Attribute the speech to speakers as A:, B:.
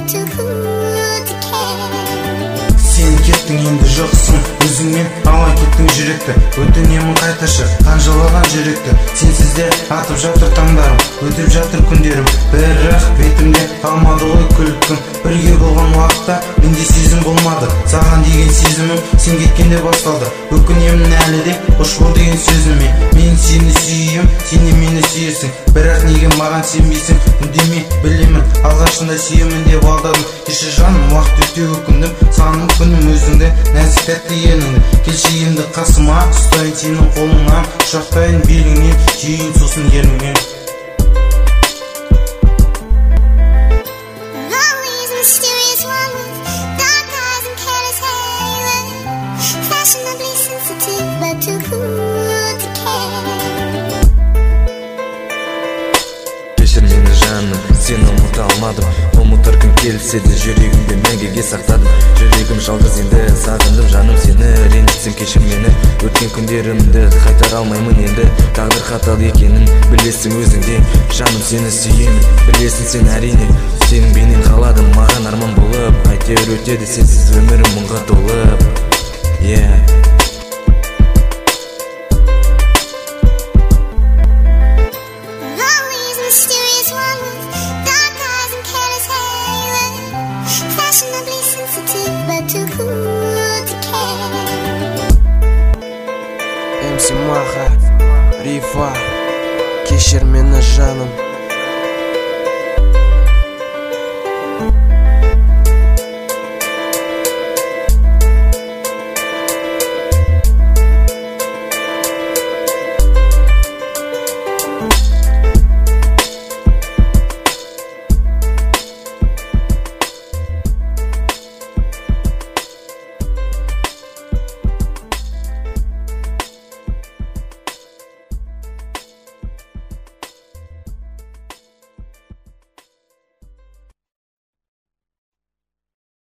A: Сен кеттің енді жоқсың, өзіңмен ала кеттің жүректі. Өтінемін қайташы қанжылаған жүректі. Сенсіз де атып жатыр таңдарым, өтіп жатыр күндерім. Бірақ бетімде қалмады ғой күлкің. Бірге болған уақытта менде сезім болмады. Саған деген сезімім сен кеткенде басталды. Өкінемін әлі де қош бол деген сөзіме. Мен сені сүйем, сен де мені сүйесің. Бірақ неге маған сенбейсің? Үндеме, білемін, алғашында сүйемін деп алдадым. Кеше жаным, уақыт өте өкіндім. Саным күнім өзіңді, нәзік тәтті еніңді. Келші енді қасыма, ұстайын сенің қолыңнан. Құшақтайын беліңнен, сүйейін сосын ерніңнен.
B: Кешір мені жаным, сені ұмыта алмадым. Ұмытар күн келсе де жүрегімде мәңгіге сақтадым. Жүрегім жалғыз енді сағындым жаным сені. Ренжітсем кешір мені, өткен күндерімді қайтара алмаймын енді. Тағдыр қатал екенін білесің өзіңде. Жаным сені сүйемін, білесің сен әрине. Сенің бейнең қаладым маған арман болып. Әйтеуір өтеді сенсіз өмірім мұңға толып.
C: MC Maha, Riva, кешір мені жаным.